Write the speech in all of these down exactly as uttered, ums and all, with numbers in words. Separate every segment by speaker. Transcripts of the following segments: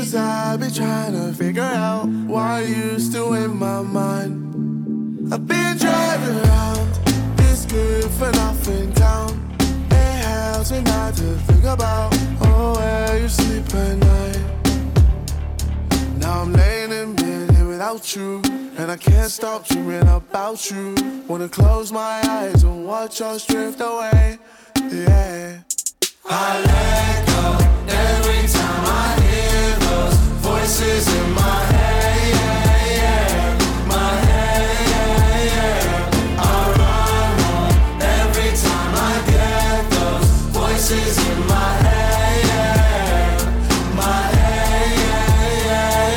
Speaker 1: Cause I be trying to figure out why you still in my mind. I've been driving around this good for nothing town. It helps me not to think about oh where you sleep at night. Now I'm laying in bed here without you, and I can't stop dreaming about you. Wanna close my eyes and watch us drift away. Yeah. I let go every time I hear those voices in my head, yeah, yeah, my head, yeah, yeah. I run home every time I get those voices in my head, yeah, my head, yeah,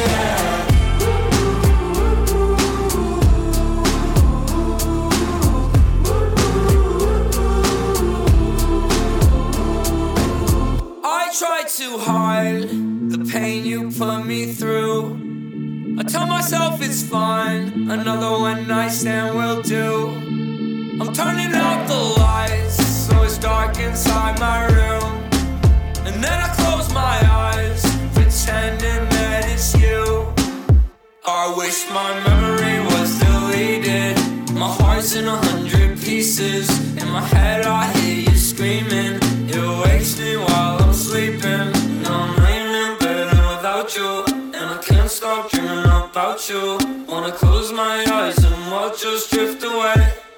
Speaker 2: I try to hide the pain you put me through. I tell myself it's fine, another one night stand will do. I'm turning out the lights so it's dark inside my room, and then I close my eyes, pretending that it's you. I wish my memory was deleted. My heart's in a hundred pieces. In my head I hear you screaming. It wakes me while I'm sleeping. Now I'm laying in bed without you, and I can't stop dreaming about you. Wanna close my eyes and watch us drift away.